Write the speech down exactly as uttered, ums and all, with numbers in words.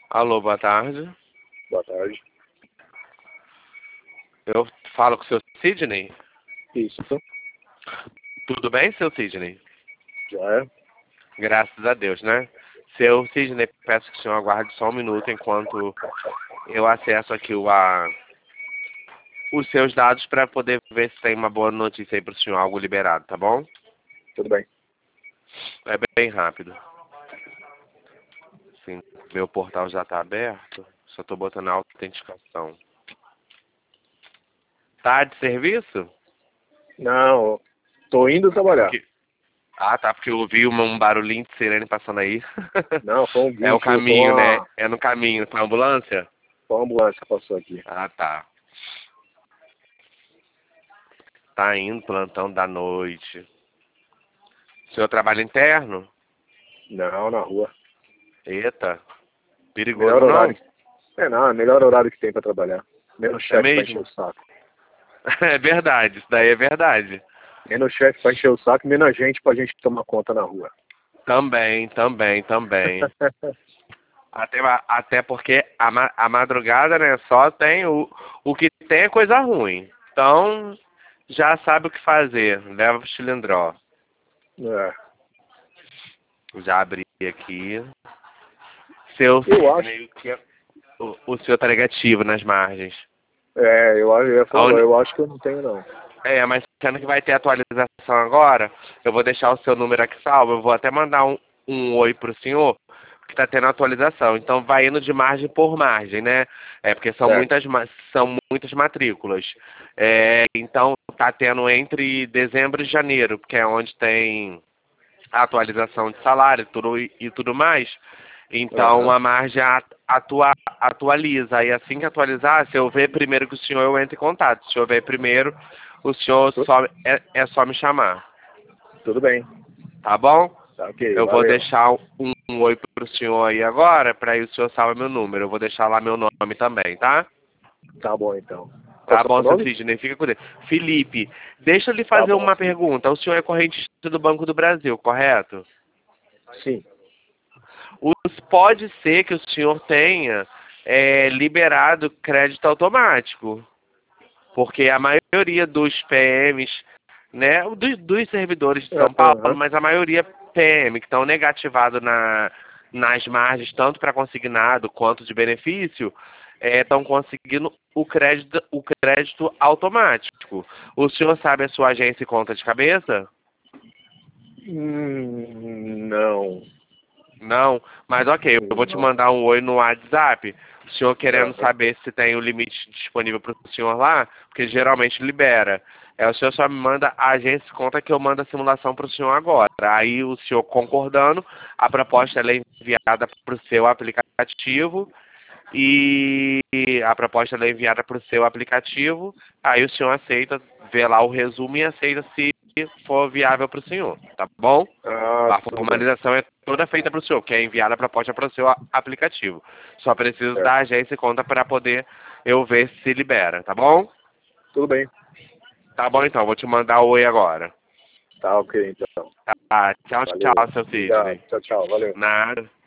Alô, boa tarde. Boa tarde. Eu falo com o seu Sidney? Isso. Tudo bem, seu Sidney? Já é? Graças a Deus, né? Seu Sidney, peço que o senhor aguarde só um minuto enquanto eu acesso aqui o, a, os seus dados para poder ver se tem uma boa notícia aí para o senhor, algo liberado, tá bom? Tudo bem. É bem rápido. Sim, meu portal já está aberto, só estou botando a autenticação. Tá de serviço? Não, tô indo trabalhar. Porque... Ah, tá, porque eu ouvi um, um barulhinho de sirene passando aí. Não, foi um É o guincho, foi caminho, né? uma, É no caminho, foi a ambulância? foi uma ambulância que passou aqui. Ah, tá. Tá indo, plantão da noite. O senhor trabalha interno? Não, na rua. Eita, Melhor perigoso não? horário. É, não, é o melhor horário que tem pra trabalhar. Menos É chefe pra encher mesmo? o saco. É verdade, isso daí é verdade. Menos chefe pra encher o saco, menos gente pra gente tomar conta na rua. Também, também, também. Até, até porque a, ma- a madrugada, né, só tem o, o que tem é coisa ruim. Então, já sabe o que fazer. Leva o cilindró. É. Já abri aqui. Seu Eu acho. Sidney, o, que é- o, o senhor tá negativo nas margens. É, eu, eu ia A falar, uni- eu acho que eu não tenho não. É, mas sendo que vai ter atualização agora, eu vou deixar o seu número aqui salvo. Eu vou até mandar um, um oi pro senhor, que tá tendo atualização. Então vai indo de margem por margem, né? É porque são Certo. muitas, ma- são muitas matrículas. É, então tá tendo entre dezembro e janeiro, porque é onde tem a atualização de salário tudo, e e tudo mais. Então Aham. a margem a- atua, atualiza. E assim que atualizar, se eu ver primeiro que o senhor, eu entro em contato. Se eu ver primeiro, o senhor Tu- só, é, é só me chamar. Tudo bem. Tá bom? Tá ok, Eu vou valeu. deixar um, um oi pro senhor aí agora, para aí o senhor salva meu número. Eu vou deixar lá meu nome também, tá? Tá bom então. Qual Tá é o seu bom, seu nome? Sidney, fica com Deus. Felipe, deixa eu lhe Tá fazer bom. uma pergunta. O senhor é correntista do Banco do Brasil, correto? Sim. Os, pode ser que o senhor tenha é, liberado crédito automático, porque a maioria dos P Ms, né, dos, dos servidores de São Paulo, Aham. mas a maioria P M que estão negativados na, nas margens, tanto para consignado quanto de benefício, estão conseguindo o crédito, o crédito automático. O senhor sabe a sua agência e conta de cabeça? Hum, não. Não, mas ok, eu vou te Não. mandar um oi no WhatsApp, o senhor querendo Aham. saber se tem o limite disponível para o senhor lá, porque geralmente libera. É, o senhor só me manda a agência e conta que eu mando a simulação para o senhor agora. Aí o senhor concordando, a proposta ela é enviada para o seu aplicativo e a proposta ela é enviada para o seu aplicativo, aí o senhor aceita, vê lá o resumo e aceita se for viável para o senhor, tá bom? Ah, A tudo bem. formalização é toda feita para o senhor, que é enviada a proposta para o seu a- aplicativo. Só preciso da Certo. agência e conta para poder eu ver se libera, tá bom? Tudo bem. Tá bom então, vou te mandar o oi agora. Tá ok, então. Tá, tchau, Valeu. tchau, seu Obrigado. Sidney. Tchau, tchau. Valeu. Nada.